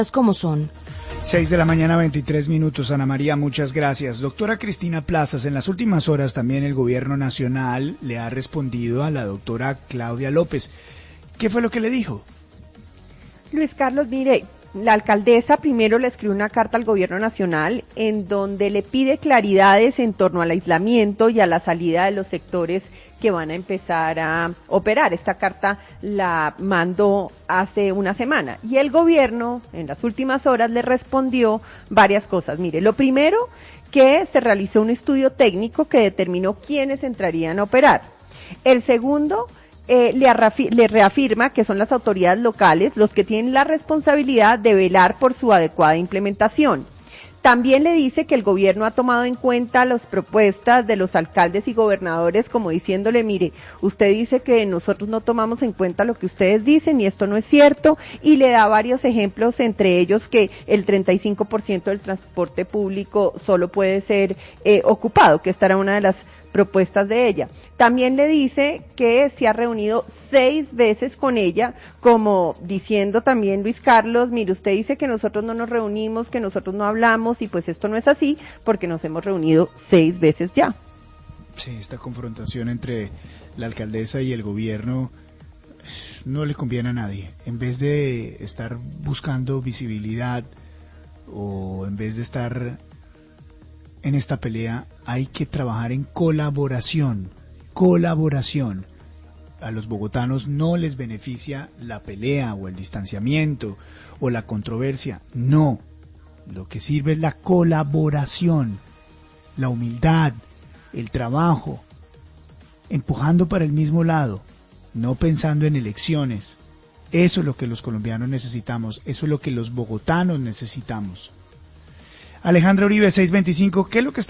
como son. 6:23 a.m. Ana María, muchas gracias. Doctora Cristina Plazas, en las últimas horas también el gobierno nacional le ha respondido a la doctora Claudia López. ¿Qué fue lo que le dijo? Luis Carlos, mire, la alcaldesa primero le escribió una carta al gobierno nacional en donde le pide claridades en torno al aislamiento y a la salida de los sectores que van a empezar a operar. Esta carta la mandó hace una semana y el gobierno en las últimas horas le respondió varias cosas. Mire, lo primero, que se realizó un estudio técnico que determinó quiénes entrarían a operar. El segundo, le reafirma que son las autoridades locales los que tienen la responsabilidad de velar por su adecuada implementación. También le dice que el gobierno ha tomado en cuenta las propuestas de los alcaldes y gobernadores, como diciéndole, mire, usted dice que nosotros no tomamos en cuenta lo que ustedes dicen y esto no es cierto, y le da varios ejemplos, entre ellos que el 35% del transporte público solo puede ser ocupado, que esta era una de las propuestas de ella. También le dice que se ha reunido 6 veces con ella, como diciendo también Luis Carlos, mire, usted dice que nosotros no nos reunimos, que nosotros no hablamos, y pues esto no es así, porque nos hemos reunido 6 veces ya. Sí, esta confrontación entre la alcaldesa y el gobierno no le conviene a nadie. En vez de estar buscando visibilidad o en vez de estar en esta pelea, hay que trabajar en colaboración. A los bogotanos no les beneficia la pelea o el distanciamiento o la controversia, no. Lo que sirve es la colaboración, la humildad, el trabajo, empujando para el mismo lado, no pensando en elecciones. Eso es lo que los colombianos necesitamos, eso es lo que los bogotanos necesitamos. Alejandra Uribe, 625, ¿qué es lo que está